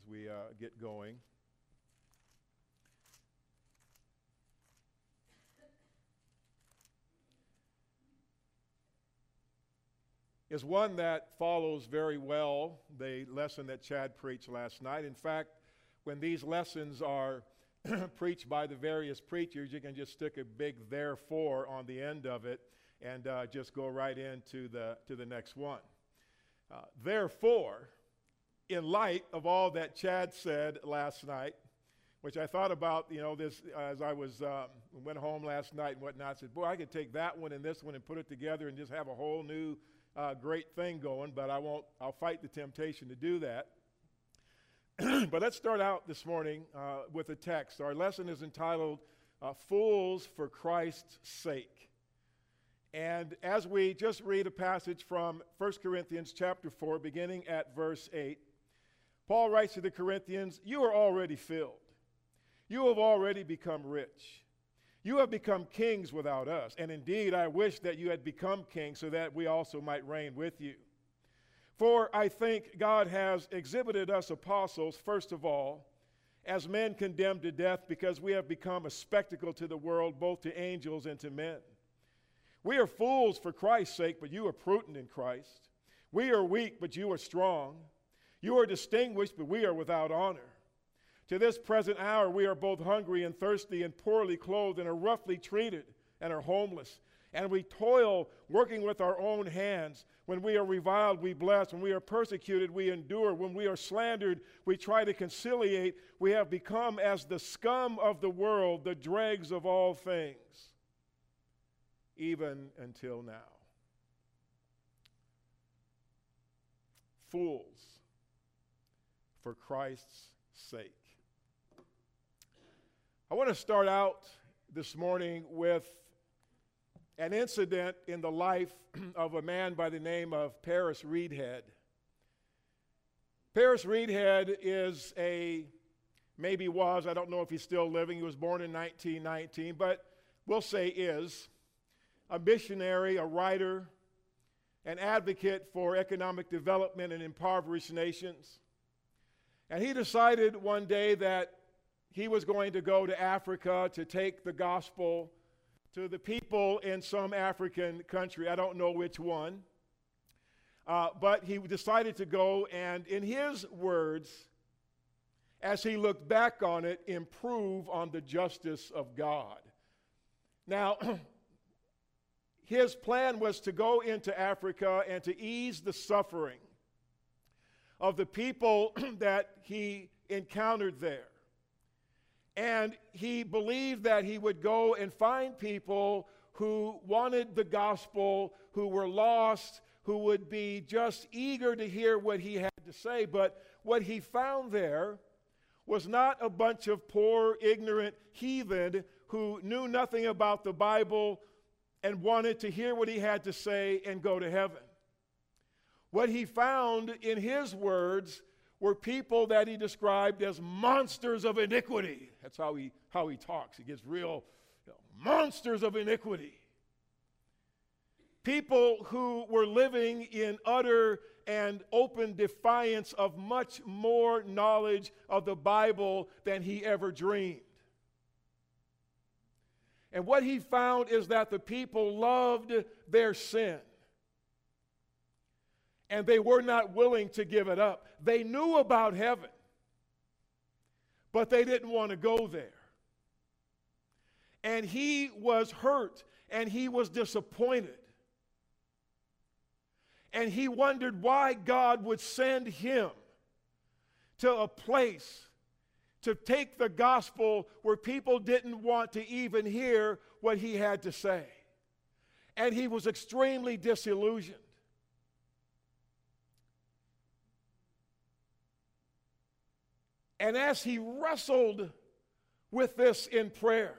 as we get going. Is one that follows very well the lesson that Chad preached last night. In fact, when these lessons are preached by the various preachers, you can just stick a big therefore on the end of it and just go right into the next one. Therefore, in light of all that Chad said last night, which I thought about, this as I went home last night and whatnot, I said, boy, I could take that one and this one and put it together and just have a whole new great thing going, but I'll fight the temptation to do that. But let's start out this morning with a text. Our lesson is entitled, Fools for Christ's Sake. And as we just read a passage from 1 Corinthians chapter 4, beginning at verse 8, Paul writes to the Corinthians, you are already filled. You have already become rich. You have become kings without us. And indeed, I wish that you had become kings so that we also might reign with you. For I think God has exhibited us apostles, first of all, as men condemned to death because we have become a spectacle to the world, both to angels and to men. We are fools for Christ's sake, but you are prudent in Christ. We are weak, but you are strong. You are distinguished, but we are without honor. To this present hour, we are both hungry and thirsty and poorly clothed and are roughly treated and are homeless. And we toil working with our own hands. When we are reviled, we bless. When we are persecuted, we endure. When we are slandered, we try to conciliate. We have become as the scum of the world, the dregs of all things, even until now. Fools for Christ's sake. I want to start out this morning with an incident in the life of a man by the name of Paris Reidhead. Paris Reidhead is I don't know if he's still living, he was born in 1919, but we'll say is, a missionary, a writer, an advocate for economic development in impoverished nations. And he decided one day that he was going to go to Africa to take the gospel to the people in some African country. I don't know which one. But he decided to go and, in his words, as he looked back on it, improve on the justice of God. Now, his plan was to go into Africa and to ease the suffering of the people that he encountered there. And he believed that he would go and find people who wanted the gospel, who were lost, who would be just eager to hear what he had to say. But what he found there was not a bunch of poor, ignorant heathen who knew nothing about the Bible and wanted to hear what he had to say and go to heaven. What he found, in his words, were people that he described as monsters of iniquity. That's how he talks. He gets real, monsters of iniquity. People who were living in utter and open defiance of much more knowledge of the Bible than he ever dreamed. And what he found is that the people loved their sin. And they were not willing to give it up. They knew about heaven, but they didn't want to go there. And he was hurt, and he was disappointed. And he wondered why God would send him to a place to take the gospel where people didn't want to even hear what he had to say. And he was extremely disillusioned. And as he wrestled with this in prayer,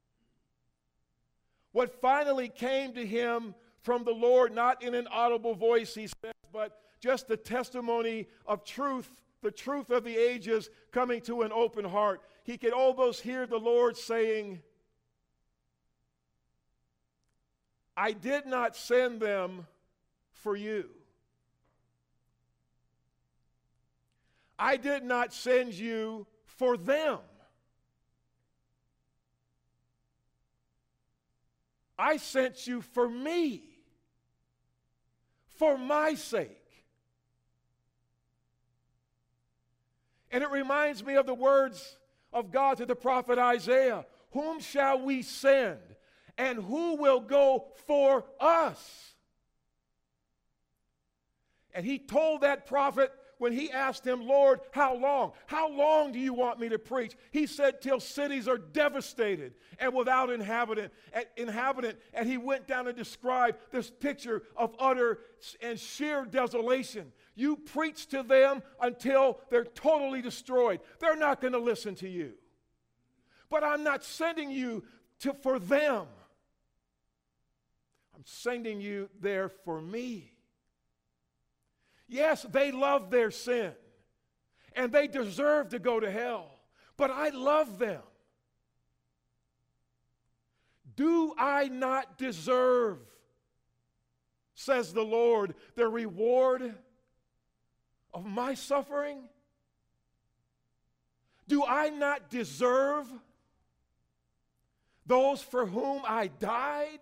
what finally came to him from the Lord, not in an audible voice, he says, but just the testimony of truth, the truth of the ages coming to an open heart. He could almost hear the Lord saying, I did not send them for you. I did not send you for them. I sent you for me, for my sake. And it reminds me of the words of God to the prophet Isaiah. Whom shall we send? And who will go for us? And he told that prophet when he asked him, Lord, how long? How long do you want me to preach? He said, till cities are devastated and without inhabitant. And he went down and described this picture of utter and sheer desolation. You preach to them until they're totally destroyed. They're not going to listen to you. But I'm not sending you for them. I'm sending you there for me. Yes, they love their sin, and they deserve to go to hell, but I love them. Do I not deserve, says the Lord, the reward of my suffering? Do I not deserve those for whom I died?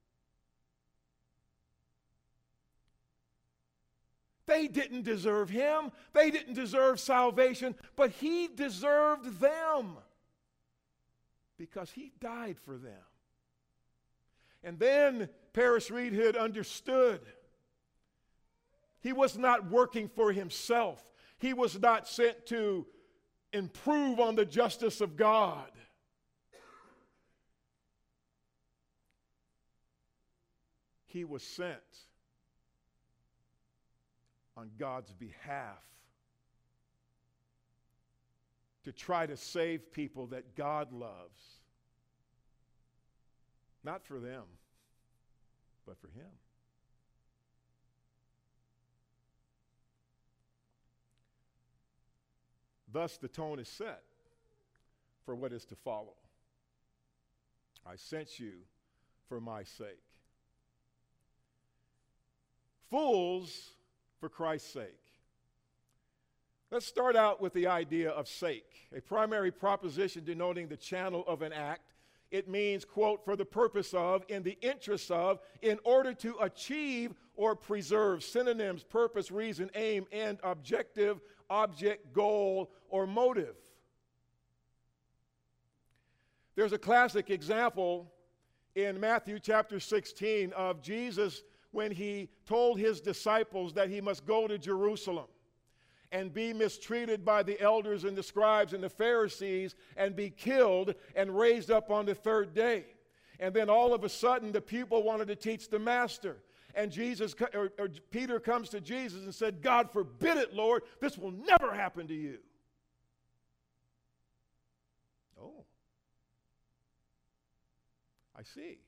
They didn't deserve him. They didn't deserve salvation, but he deserved them because he died for them. And then Paris Reed had understood he was not working for himself. He was not sent to improve on the justice of God. He was sent on God's behalf to try to save people that God loves. Not for them, but for him. Thus the tone is set for what is to follow. I sent you for my sake. Fools for Christ's sake. Let's start out with the idea of sake, a primary proposition denoting the channel of an act. It means, quote, for the purpose of, in the interest of, in order to achieve or preserve. Synonyms: purpose, reason, aim, end, objective, object, goal, or motive. There's a classic example in Matthew chapter 16 of Jesus when he told his disciples that he must go to Jerusalem and be mistreated by the elders and the scribes and the Pharisees and be killed and raised up on the third day. And then all of a sudden the people wanted to teach the master. And Peter comes to Jesus and said, God forbid it, Lord, this will never happen to you. Oh, I see.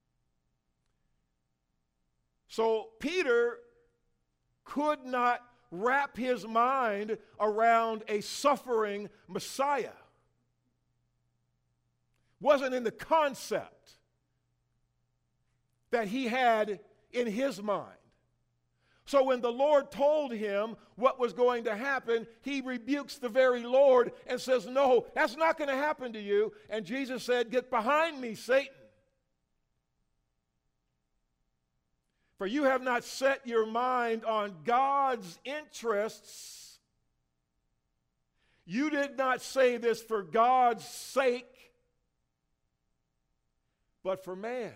So Peter could not wrap his mind around a suffering Messiah. Wasn't in the concept that he had in his mind. So when the Lord told him what was going to happen, he rebukes the very Lord and says, no, that's not going to happen to you. And Jesus said, get behind me, Satan. For you have not set your mind on God's interests. You did not say this for God's sake, but for man's.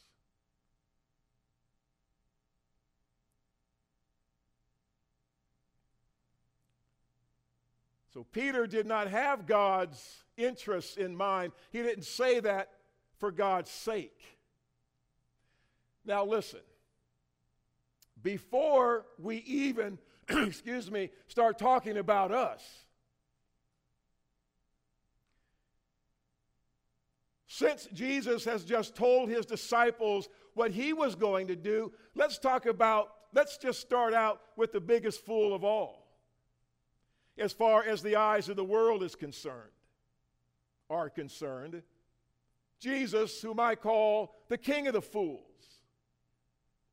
So Peter did not have God's interests in mind. He didn't say that for God's sake. Now listen. Before we even, start talking about us, since Jesus has just told his disciples what he was going to do, let's just start out with the biggest fool of all, as far as the eyes of the world are concerned, Jesus, whom I call the King of the fools.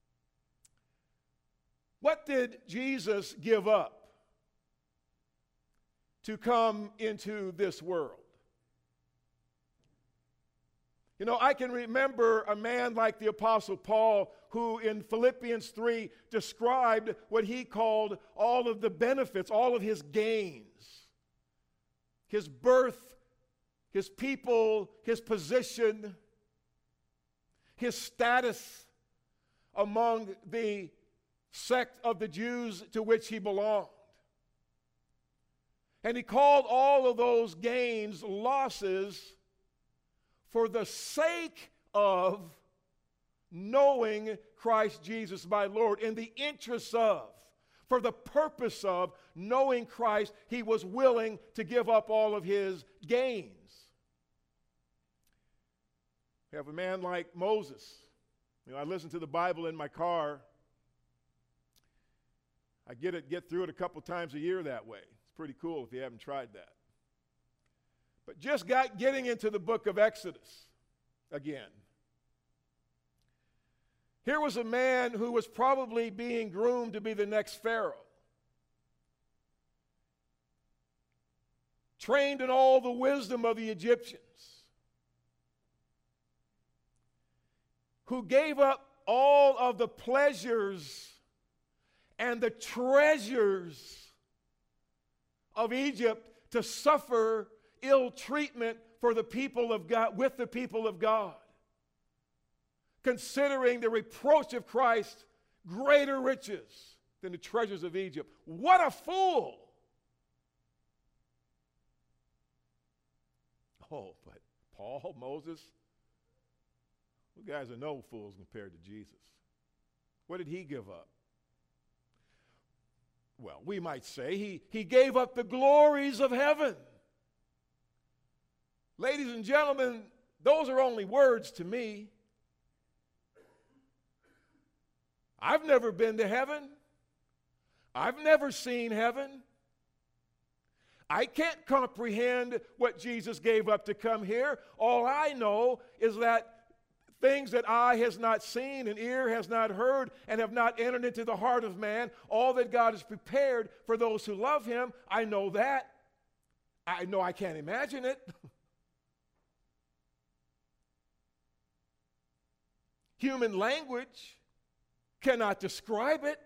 What did Jesus give up to come into this world. You know, I can remember a man like the Apostle Paul who in Philippians 3 described what he called all of the benefits, all of his gains. His birth, his people, his position, his status among the sect of the Jews to which he belonged. And he called all of those gains losses for the sake of knowing Christ Jesus my Lord. In the interest of, for the purpose of knowing Christ, he was willing to give up all of his gains. We have a man like Moses. You know, I listen to the Bible in my car. I get through it a couple times a year that way. It's pretty cool if you haven't tried that. But just getting into the book of Exodus again. Here was a man who was probably being groomed to be the next Pharaoh. Trained in all the wisdom of the Egyptians. Who gave up all of the pleasures and the treasures of Egypt to suffer ill treatment for the people of God, with the people of God, considering the reproach of Christ greater riches than the treasures of Egypt. What a fool! Oh, but Paul, Moses, those guys are no fools compared to Jesus. What did he give up? Well, we might say he gave up the glories of heaven. Ladies and gentlemen, those are only words to me. I've never been to heaven. I've never seen heaven. I can't comprehend what Jesus gave up to come here. All I know is that things that eye has not seen and ear has not heard and have not entered into the heart of man, all that God has prepared for those who love him, I know that. I know I can't imagine it. Human language cannot describe it.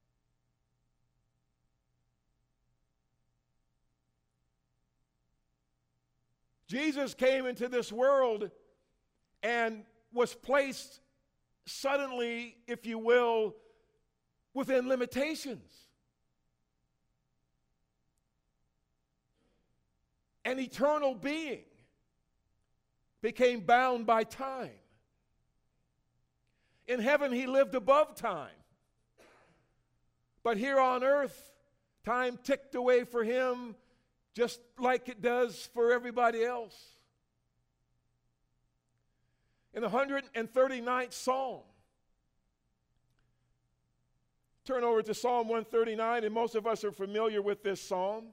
Jesus came into this world and was placed suddenly, if you will, within limitations. An eternal being became bound by time. In heaven, he lived above time. But here on earth, time ticked away for him just like it does for everybody else. In the 139th Psalm, turn over to Psalm 139, and most of us are familiar with this psalm.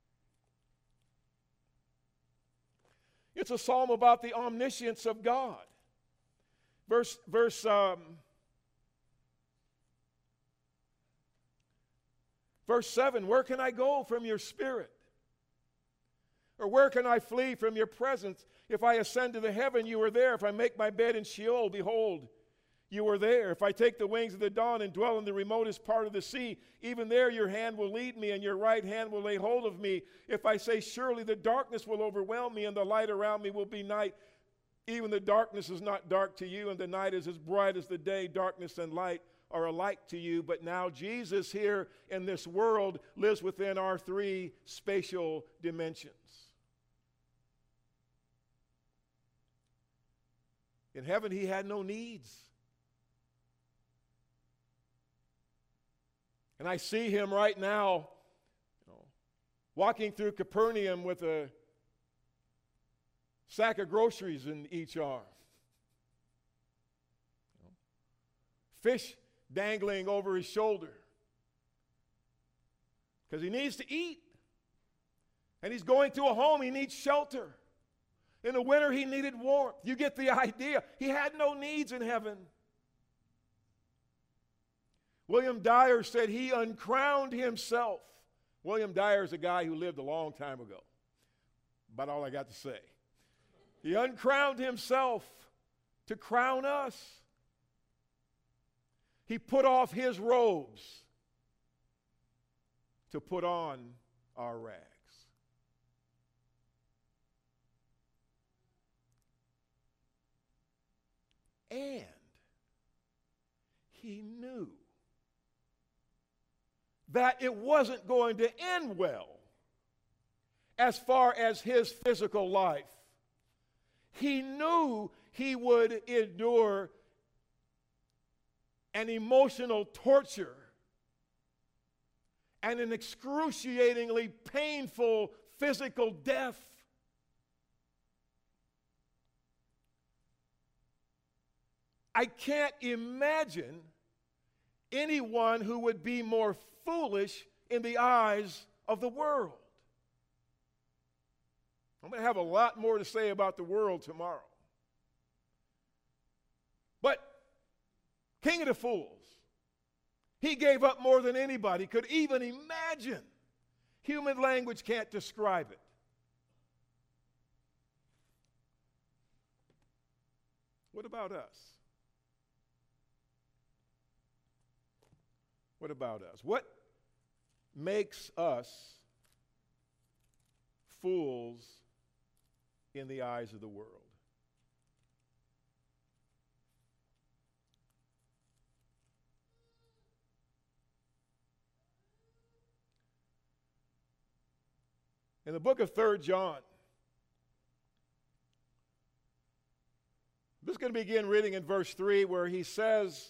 It's a psalm about the omniscience of God. Verse 7, where can I go from your spirit? Or where can I flee from your presence? If I ascend to the heaven, you are there. If I make my bed in Sheol, behold, you are there. If I take the wings of the dawn and dwell in the remotest part of the sea, even there your hand will lead me and your right hand will lay hold of me. If I say, surely the darkness will overwhelm me and the light around me will be night, even the darkness is not dark to you and the night is as bright as the day. Darkness and light are alike to you. But now Jesus here in this world lives within our three spatial dimensions. In heaven, he had no needs. And I see him right now, walking through Capernaum with a sack of groceries in each arm. Fish dangling over his shoulder. Because he needs to eat. And he's going to a home, he needs shelter. In the winter, he needed warmth. You get the idea. He had no needs in heaven. William Dyer said he uncrowned himself William Dyer is a guy who lived a long time ago. About all I got to say. He uncrowned himself to crown us. He put off his robes to put on our rags. And he knew that it wasn't going to end well as far as his physical life. He knew he would endure an emotional torture and an excruciatingly painful physical death. I can't imagine anyone who would be more foolish in the eyes of the world. I'm going to have a lot more to say about the world tomorrow. But King of the Fools, he gave up more than anybody could even imagine. Human language can't describe it. What about us? What about us? What makes us fools in the eyes of the world? In the book of 3 John, I'm just going to begin reading in verse 3 where he says,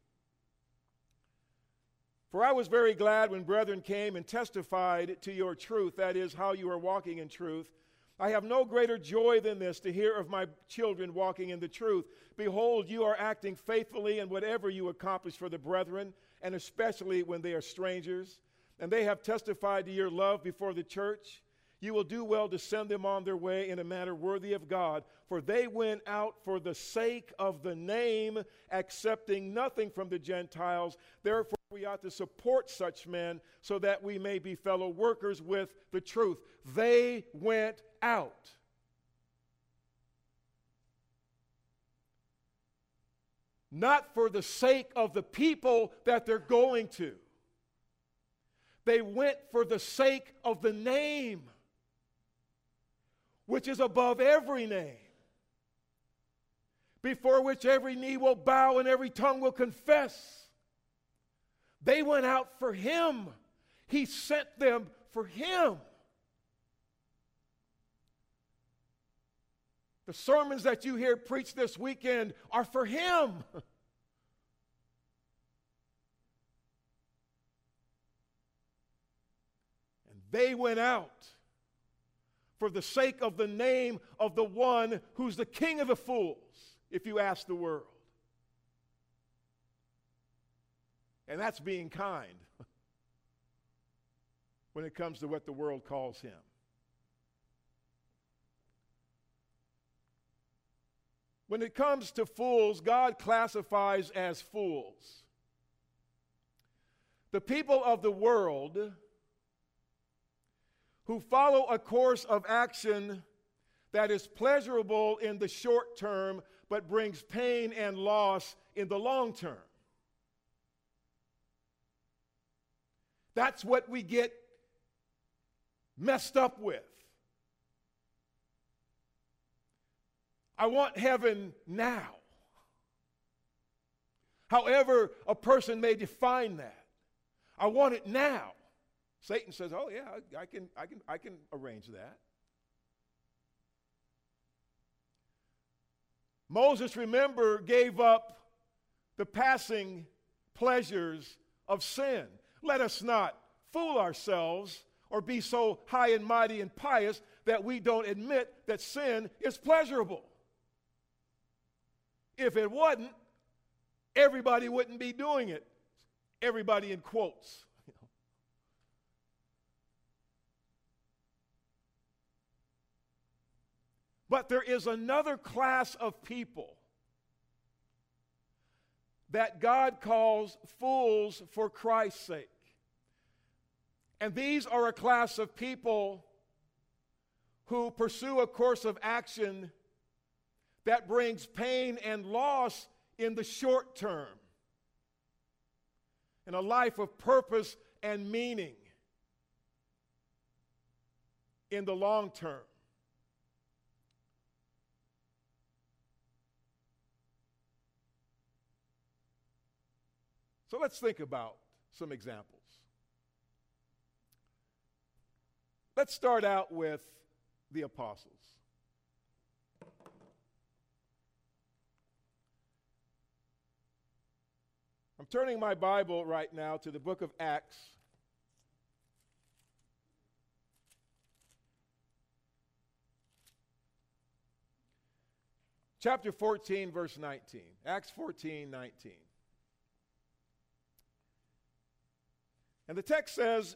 "For I was very glad when brethren came and testified to your truth, that is, how you are walking in truth. I have no greater joy than this, to hear of my children walking in the truth. Behold, you are acting faithfully in whatever you accomplish for the brethren, and especially when they are strangers. And they have testified to your love before the church. You will do well to send them on their way in a manner worthy of God, for they went out for the sake of the name, accepting nothing from the Gentiles. Therefore, we ought to support such men so that we may be fellow workers with the truth." They went out. Not for the sake of the people that they're going to. They went for the sake of the name, which is above every name, before which every knee will bow and every tongue will confess. They went out for him. He sent them for him. The sermons that you hear preached this weekend are for him. And they went out for the sake of the name of the one who's the King of the fools, if you ask the world. And that's being kind when it comes to what the world calls him. When it comes to fools, God classifies as fools the people of the world who follow a course of action that is pleasurable in the short term but brings pain and loss in the long term. That's what we get messed up with. I want heaven now. However a person may define that. I want it now. Satan says, "Oh yeah, I can arrange that." Moses, remember, gave up the passing pleasures of sin. Let us not fool ourselves or be so high and mighty and pious that we don't admit that sin is pleasurable. If it wasn't, everybody wouldn't be doing it. Everybody in quotes. But there is another class of people that God calls fools for Christ's sake. And these are a class of people who pursue a course of action that brings pain and loss in the short term, and a life of purpose and meaning in the long term. So let's think about some examples. Let's start out with the apostles. I'm turning my Bible right now to the book of Acts. Chapter 14, verse 19. Acts 14, 19. And the text says,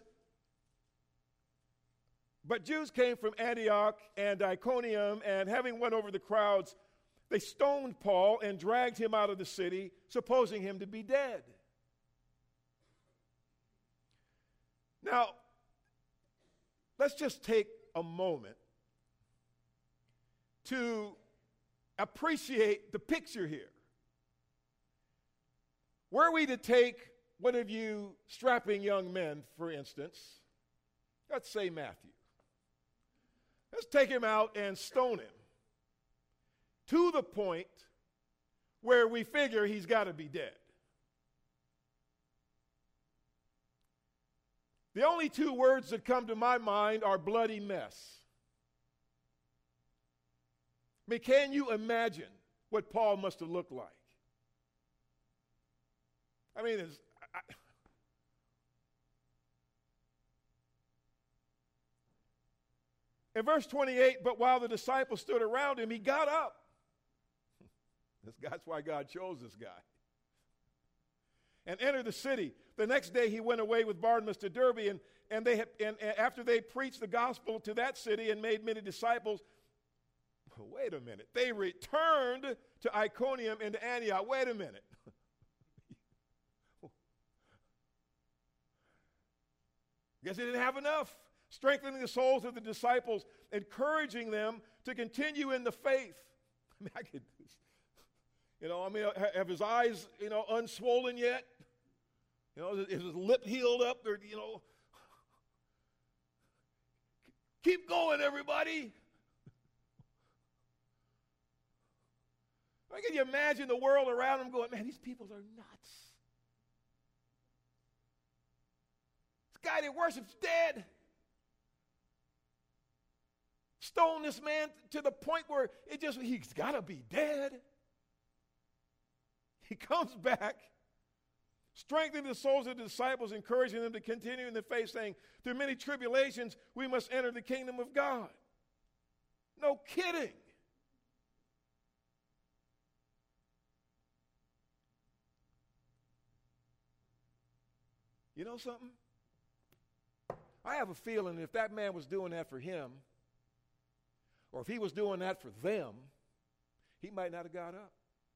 "But Jews came from Antioch and Iconium, and having won over the crowds, they stoned Paul and dragged him out of the city, supposing him to be dead." Now, let's just take a moment to appreciate the picture here. Were we to take one of you strapping young men, for instance, let's say Matthew. Let's take him out and stone him to the point where we figure he's got to be dead. The only two words that come to my mind are bloody mess. I mean, can you imagine what Paul must have looked like? I mean, in verse 28, "But while the disciples stood around him, he got up." That's why God chose this guy. "And entered the city. The next day he went away with Barnabas to Derbe, and after they preached the gospel to that city and made many disciples," wait a minute, "they returned to Iconium and to Antioch." Wait a minute. Guess he didn't have enough. Strengthening the souls of the disciples, encouraging them to continue in the faith. I mean, have his eyes, unswollen yet? Is his lip healed up? Or, keep going, everybody. Can you imagine the world around him going, man, these people are nuts. This guy they worship's dead. Stone this man to the point where he's got to be dead. He comes back, strengthening the souls of the disciples, encouraging them to continue in the faith, saying, "Through many tribulations, we must enter the kingdom of God." No kidding. You know something? I have a feeling if that man was doing that for him, or if he was doing that for them, he might not have got up.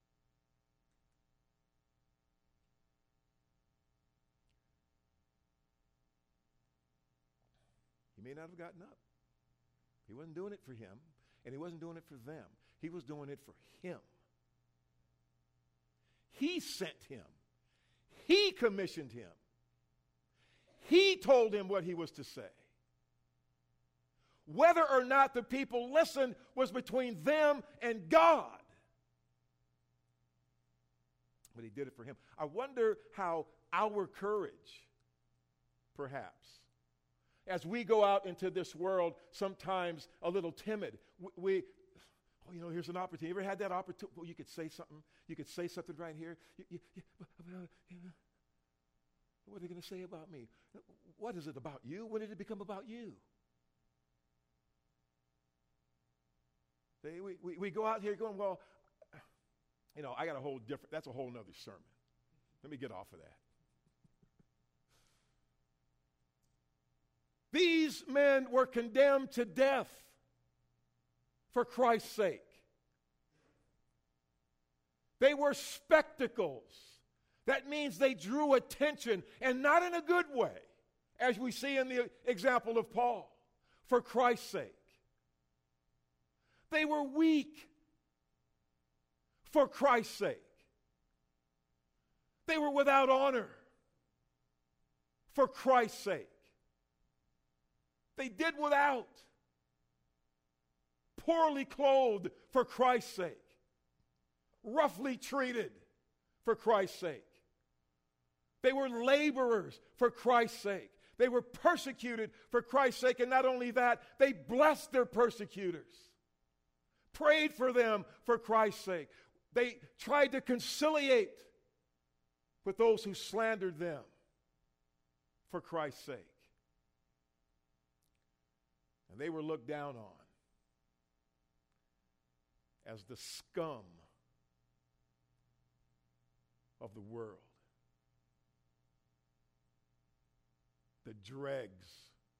He may not have gotten up. He wasn't doing it for him, and he wasn't doing it for them. He was doing it for him. He sent him. He commissioned him. He told him what he was to say. Whether or not the people listened was between them and God. But he did it for him. I wonder how our courage, perhaps, as we go out into this world, sometimes a little timid, here's an opportunity. You ever had that opportunity? Well, you could say something. You could say something right here. What are they going to say about me? What is it about you? When did it become about you? We go out here going, well, I got a whole different, that's a whole nother sermon. Let me get off of that. These men were condemned to death for Christ's sake. They were spectacles. That means they drew attention, and not in a good way. as we see in the example of Paul, for Christ's sake. They were weak for Christ's sake. They were without honor for Christ's sake. They did without. Poorly clothed for Christ's sake. Roughly treated for Christ's sake. They were laborers for Christ's sake. They were persecuted for Christ's sake. And not only that, they blessed their persecutors. Prayed for them for Christ's sake. They tried to conciliate with those who slandered them for Christ's sake. And they were looked down on as the scum of the world. The dregs,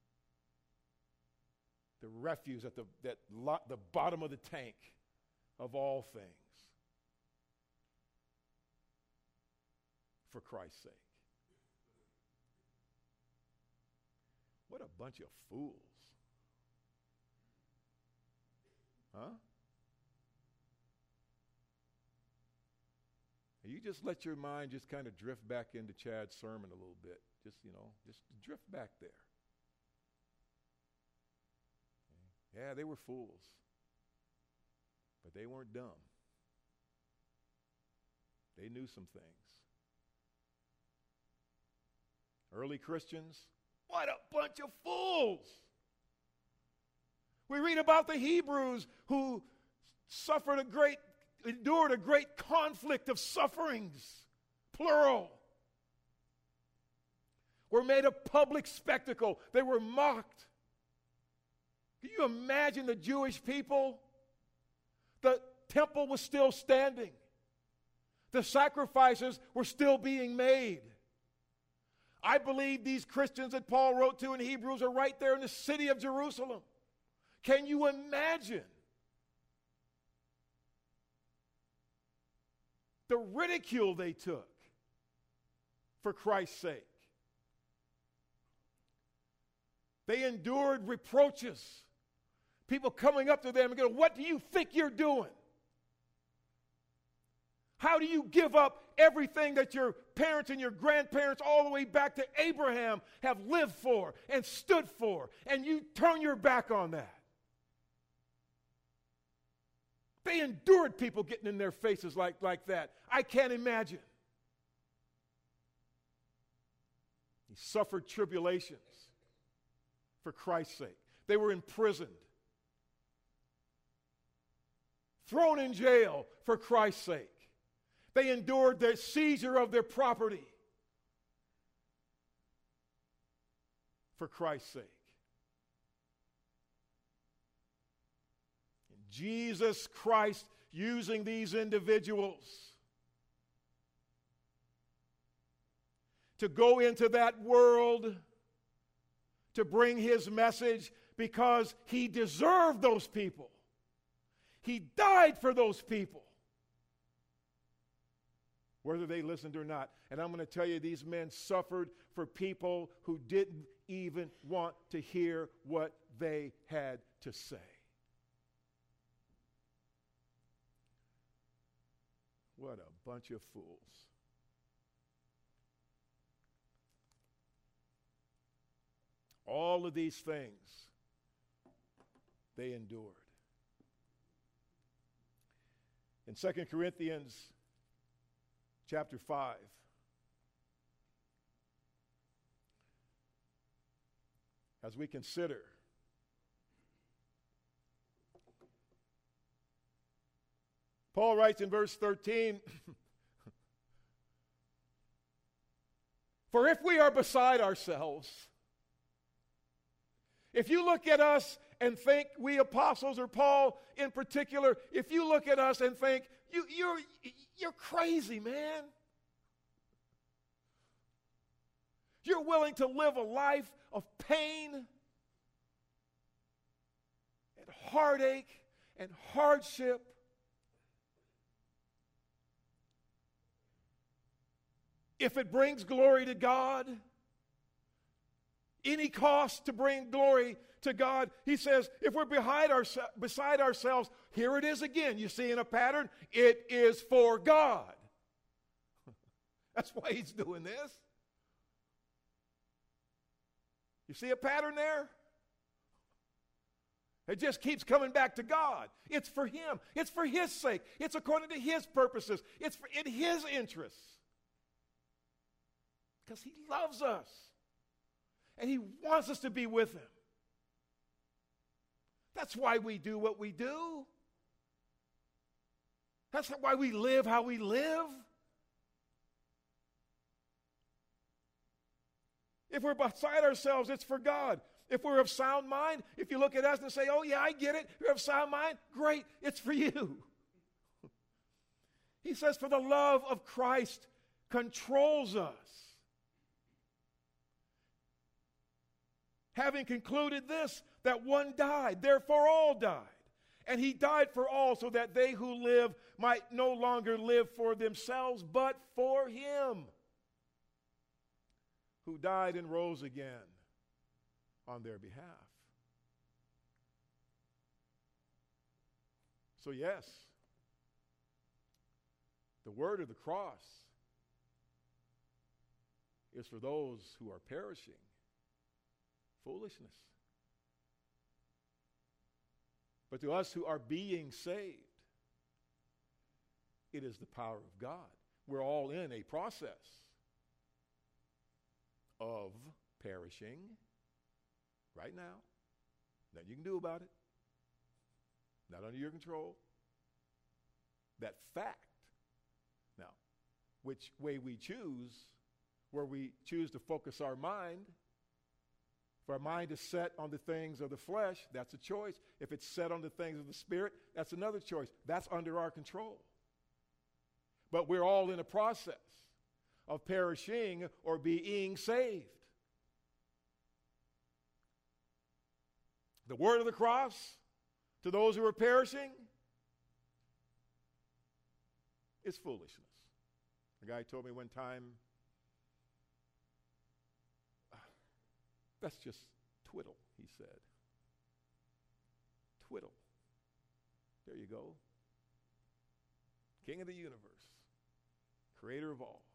the refuse at the bottom of the tank of all things for Christ's sake. What a bunch of fools. Huh? You just let your mind just kind of drift back into Chad's sermon a little bit. Just drift back there. Yeah, they were fools. But they weren't dumb. They knew some things. Early Christians, what a bunch of fools. We read about the Hebrews who endured a great conflict of sufferings, plural. Were made a public spectacle. They were mocked. Can you imagine the Jewish people? The temple was still standing. The sacrifices were still being made. I believe these Christians that Paul wrote to in Hebrews are right there in the city of Jerusalem. Can you imagine the ridicule they took for Christ's sake? They endured reproaches. People coming up to them and going, "What do you think you're doing? How do you give up everything that your parents and your grandparents all the way back to Abraham have lived for and stood for, and you turn your back on that?" They endured people getting in their faces like that. I can't imagine. He suffered tribulations for Christ's sake. They were imprisoned, thrown in jail for Christ's sake. They endured the seizure of their property for Christ's sake. And Jesus Christ using these individuals to go into that world to bring his message because he deserved those people. He died for those people, whether they listened or not. And I'm going to tell you, these men suffered for people who didn't even want to hear what they had to say. What a bunch of fools. All of these things they endured. In 2 Corinthians chapter 5, as we consider Paul writes in verse 13, "For if we are beside ourselves," if you look at us and think, we apostles or Paul in particular, if you look at us and think, you're crazy, man. You're willing to live a life of pain and heartache and hardship. If it brings glory to God, any cost to bring glory to God. He says, if we're beside ourselves, here it is again. You see in a pattern, it is for God. That's why he's doing this. You see a pattern there? It just keeps coming back to God. It's for him. It's for his sake. It's according to his purposes. It's in his interests. Because he loves us. And he wants us to be with him. That's why we do what we do. That's why we live how we live. If we're beside ourselves, it's for God. If we're of sound mind, if you look at us and say, oh yeah, I get it. You're of sound mind, great, it's for you. He says, for the love of Christ controls us. Having concluded this, that one died, therefore all died. And he died for all, so that they who live might no longer live for themselves, but for him, who died and rose again on their behalf. So yes, the word of the cross is for those who are perishing. Foolishness. But to us who are being saved, it is the power of God. We're all in a process of perishing right now. Nothing you can do about it. Not under your control. That fact. Now, which way we choose, where we choose to focus our mind. If our mind is set on the things of the flesh, that's a choice. If it's set on the things of the Spirit, that's another choice. That's under our control. But we're all in a process of perishing or being saved. The word of the cross to those who are perishing is foolishness. A guy told me one time, that's just twiddle, he said. Twiddle. There you go. King of the universe. Creator of all.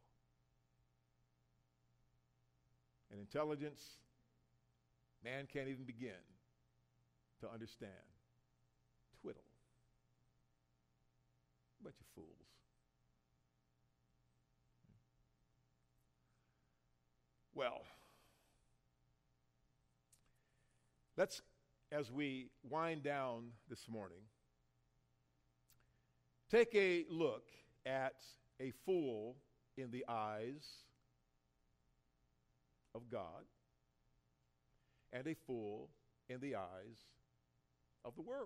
And intelligence, man can't even begin to understand. Twiddle. Bunch of fools. Well, let's, as we wind down this morning, take a look at a fool in the eyes of God and a fool in the eyes of the world.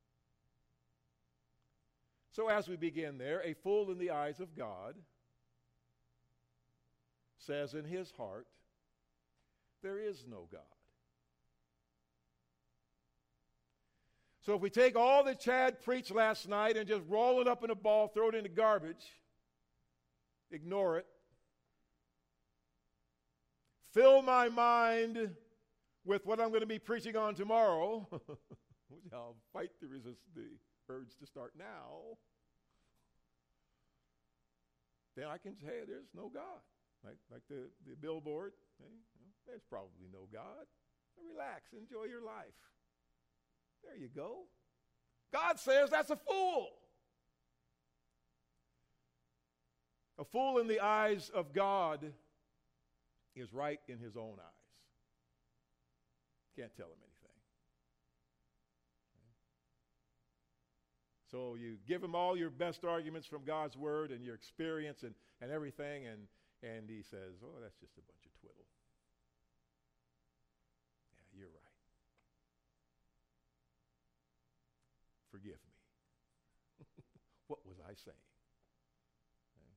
So as we begin there, a fool in the eyes of God says in his heart, there is no God. So if we take all that Chad preached last night and just roll it up in a ball, throw it in the garbage, ignore it, fill my mind with what I'm going to be preaching on tomorrow, which I'll fight to resist the urge to start now, then I can say there's no God. Like the billboard, there's probably no God. Relax, enjoy your life. There you go. God says that's a fool. A fool in the eyes of God is right in his own eyes. Can't tell him anything. So you give him all your best arguments from God's word and your experience and everything, and he says, oh, that's just a bunch of twiddle. Yeah, you're right. Forgive me. What was I saying? Okay.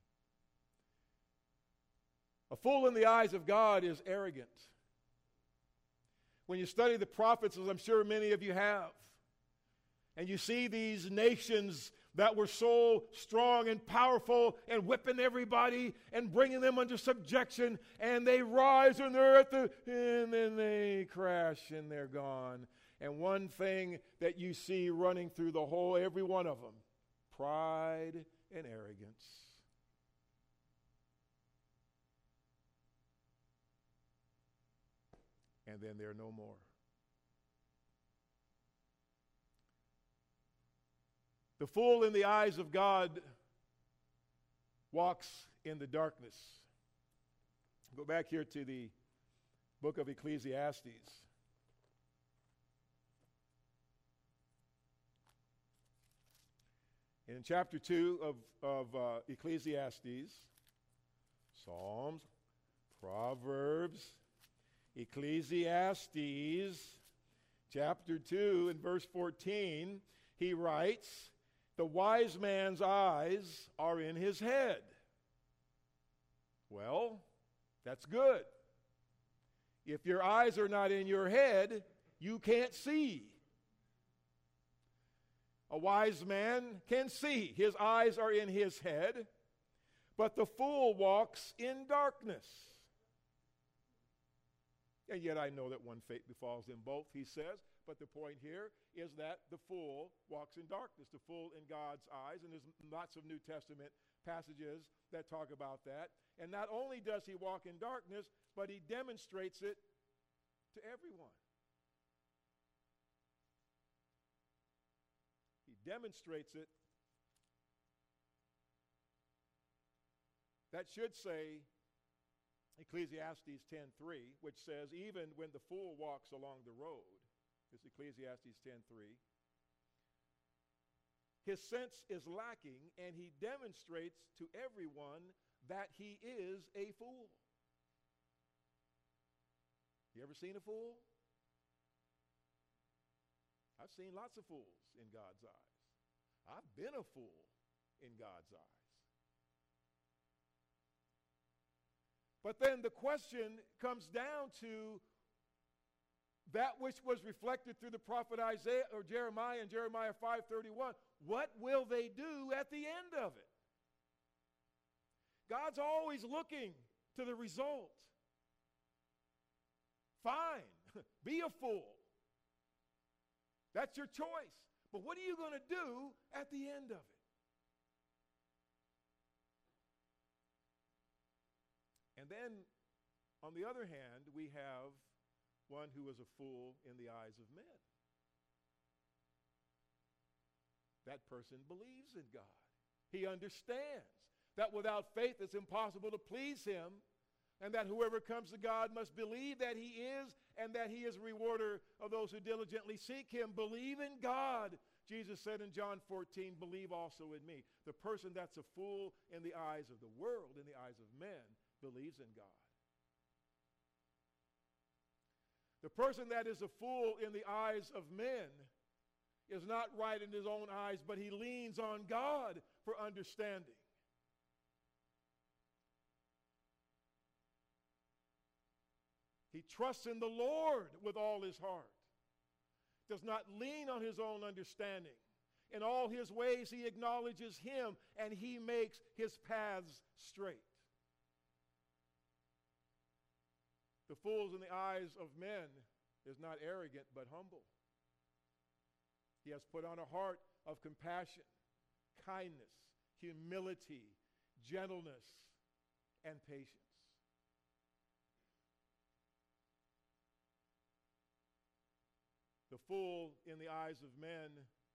A fool in the eyes of God is arrogant. When you study the prophets, as I'm sure many of you have, And you see these nations that were so strong and powerful and whipping everybody and bringing them under subjection, and they rise and they're and then they crash and they're gone. And one thing that you see running through every one of them, pride and arrogance. And then they're no more. The fool in the eyes of God walks in the darkness. Go back here to the book of Ecclesiastes. In chapter 2 of Ecclesiastes, Psalms, Proverbs, Ecclesiastes, chapter 2 and verse 14, he writes, "The wise man's eyes are in his head." Well, that's good. If your eyes are not in your head, you can't see. A wise man can see. His eyes are in his head, but the fool walks in darkness. And yet I know that one fate befalls them both, he says. But the point here is that the fool walks in darkness, the fool in God's eyes. And there's lots of New Testament passages that talk about that. And not only does he walk in darkness, but he demonstrates it to everyone. He demonstrates it. That should say Ecclesiastes 10:3, which says, even when the fool walks along the road, this Ecclesiastes 10:3, his sense is lacking, and he demonstrates to everyone that he is a fool. You ever seen a fool? I've seen lots of fools in God's eyes. I've been a fool in God's eyes. But then the question comes down to that which was reflected through the prophet Isaiah or Jeremiah in Jeremiah 5:31. What will they do at the end of it? God's always looking to the result. Fine, be a fool. That's your choice. But what are you going to do at the end of it? And then, on the other hand, we have one who is a fool in the eyes of men. That person believes in God. He understands that without faith it's impossible to please him, and that whoever comes to God must believe that he is, and that he is a rewarder of those who diligently seek him. Believe in God. Jesus said in John 14, believe also in me. The person that's a fool in the eyes of the world, in the eyes of men, believes in God. The person that is a fool in the eyes of men is not right in his own eyes, but he leans on God for understanding. He trusts in the Lord with all his heart. Does not lean on his own understanding. In all his ways he acknowledges him, and he makes his paths straight. The fool in the eyes of men is not arrogant but humble. He has put on a heart of compassion, kindness, humility, gentleness, and patience. The fool in the eyes of men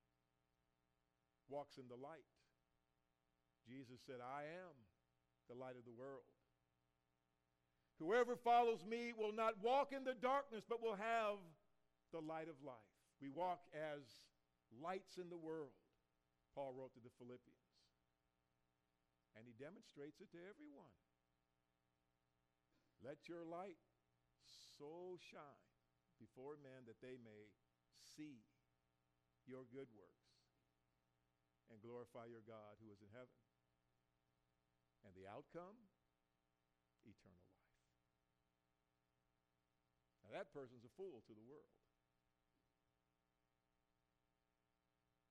walks in the light. Jesus said, I am the light of the world. Whoever follows me will not walk in the darkness, but will have the light of life. We walk as lights in the world, Paul wrote to the Philippians. And he demonstrates it to everyone. Let your light so shine before men that they may see your good works and glorify your God who is in heaven. And the outcome? Eternal life. Now that person's a fool to the world.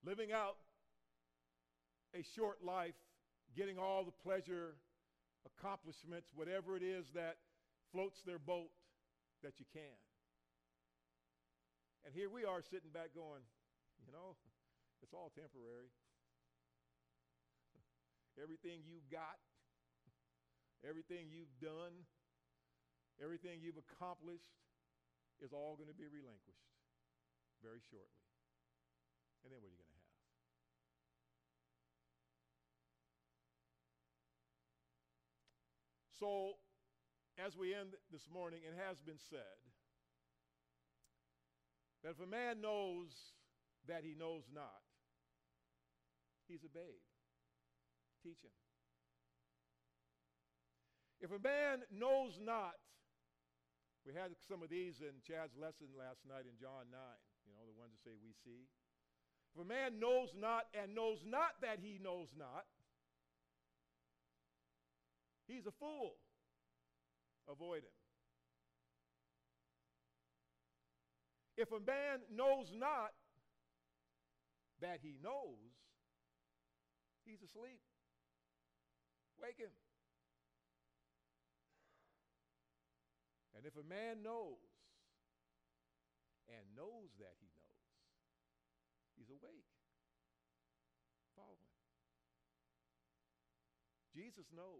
living out a short life, getting all the pleasure, accomplishments, whatever it is that floats their boat that you can. And here we are sitting back going, you know, it's all temporary. Everything you got, everything you've done, everything you've accomplished is all going to be relinquished very shortly. And then what are you going to have? So, as we end this morning, it has been said that if a man knows that he knows not, he's a babe. Teach him. If a man knows not, we had some of these in Chad's lesson last night in John 9, you know, the ones that say we see. If a man knows not and knows not that he knows not, he's a fool. Avoid him. If a man knows not that he knows, he's asleep. Wake him. And if a man knows and knows that he knows, he's awake. Follow him. Jesus knows.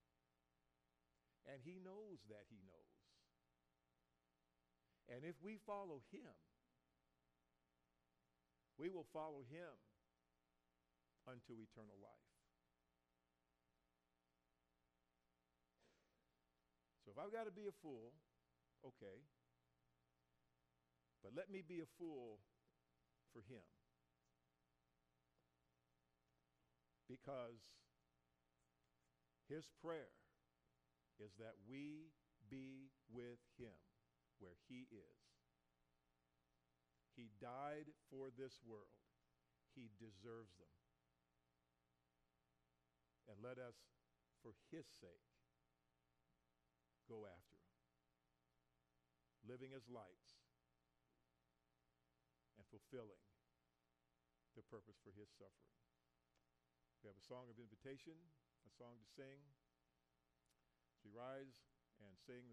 And he knows that he knows. And if we follow him, we will follow him unto eternal life. So if I've got to be a fool, okay. But let me be a fool for him. Because his prayer is that we be with him where he is. He died for this world. He deserves them. And let us, for his sake, go after him, living as lights and fulfilling the purpose for his suffering. We have a song of invitation, a song to sing. As we rise and sing